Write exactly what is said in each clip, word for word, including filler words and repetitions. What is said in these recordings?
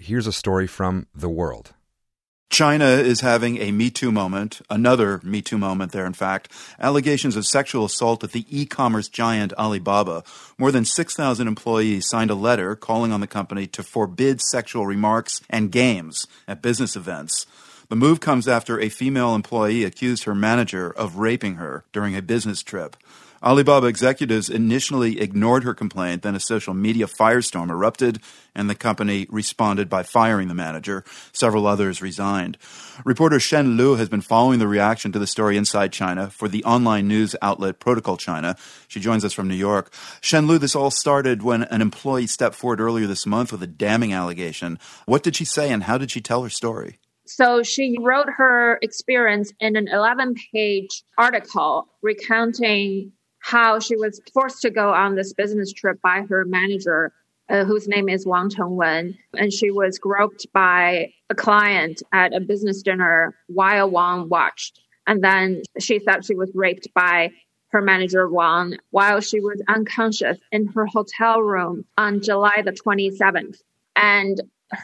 here's a story from The World. China is having a Me Too moment, another Me Too moment there, in fact. Allegations of sexual assault at the e-commerce giant Alibaba. More than six thousand employees signed a letter calling on the company to forbid sexual remarks and games at business events. The move comes after a female employee accused her manager of raping her during a business trip. Alibaba executives initially ignored her complaint, then a social media firestorm erupted, and the company responded by firing the manager. Several others resigned. Reporter Shen Lu has been following the reaction to the story inside China for the online news outlet Protocol China. She joins us from New York. Shen Lu, this all started when an employee stepped forward earlier this month with a damning allegation. What did she say, and how did she tell her story? So she wrote her experience in an eleven-page article recounting how she was forced to go on this business trip by her manager, uh, whose name is Wang Chengwen. And she was groped by a client at a business dinner while Wang watched. And then she thought she was raped by her manager, Wang, while she was unconscious in her hotel room on July the twenty-seventh. And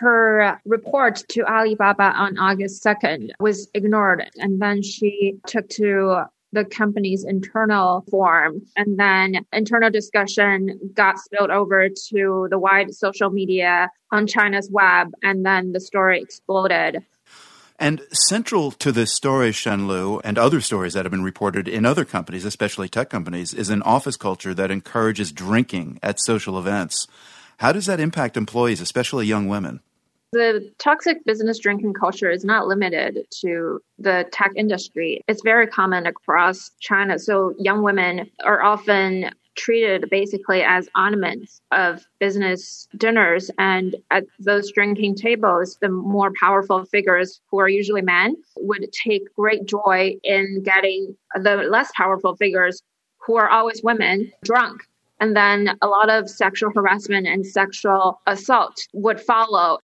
her report to Alibaba on August second was ignored. And then she took to the company's internal forum, and then internal discussion got spilled over to the wide social media on China's web, and then the story exploded. And central to this story, Shen Lu, and other stories that have been reported in other companies, especially tech companies, is an office culture that encourages drinking at social events. How does that impact employees, especially young women? The toxic business drinking culture is not limited to the tech industry. It's very common across China. So young women are often treated basically as ornaments of business dinners. And at those drinking tables, the more powerful figures, who are usually men, would take great joy in getting the less powerful figures, who are always women, drunk. And then a lot of sexual harassment and sexual assault would follow.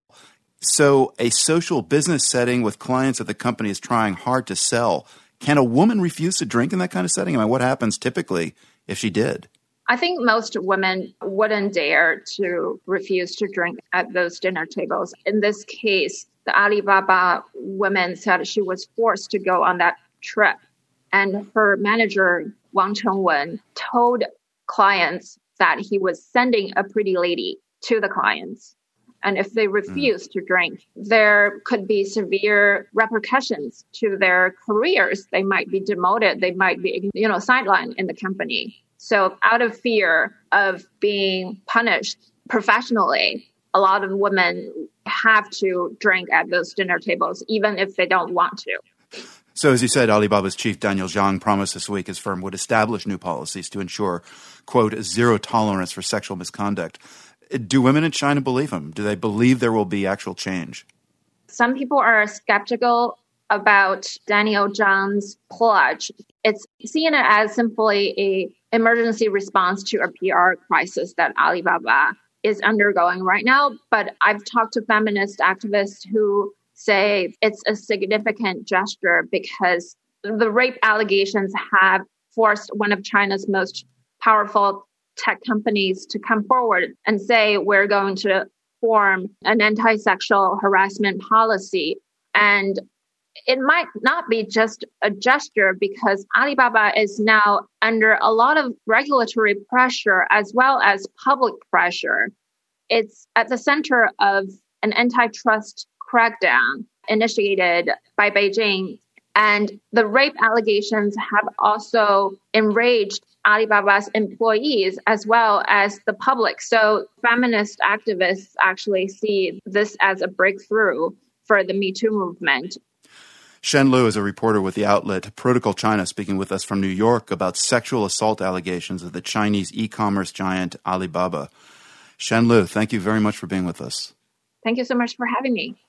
So a social business setting with clients that the company is trying hard to sell, can a woman refuse to drink in that kind of setting? I mean, what happens typically if she did? I think most women wouldn't dare to refuse to drink at those dinner tables. In this case, the Alibaba woman said she was forced to go on that trip. And her manager, Wang Chengwen, told clients that he was sending a pretty lady to the clients. And if they refuse mm. to drink, there could be severe repercussions to their careers. They might be demoted. They might be, you know, sidelined in the company. So out of fear of being punished professionally, a lot of women have to drink at those dinner tables, even if they don't want to. So as you said, Alibaba's chief Daniel Zhang promised this week his firm would establish new policies to ensure, quote, zero tolerance for sexual misconduct. Do women in China believe him? Do they believe there will be actual change? Some people are skeptical about Daniel Zhang's pledge. It's seen as simply a emergency response to a P R crisis that Alibaba is undergoing right now. But I've talked to feminist activists who say it's a significant gesture because the rape allegations have forced one of China's most powerful tech companies to come forward and say, we're going to form an anti-sexual harassment policy. And it might not be just a gesture because Alibaba is now under a lot of regulatory pressure as well as public pressure. It's at the center of an antitrust crackdown initiated by Beijing. And the rape allegations have also enraged Alibaba's employees as well as the public. So feminist activists actually see this as a breakthrough for the Me Too movement. Shen Lu is a reporter with the outlet Protocol China, speaking with us from New York about sexual assault allegations of the Chinese e-commerce giant Alibaba. Shen Lu, thank you very much for being with us. Thank you so much for having me.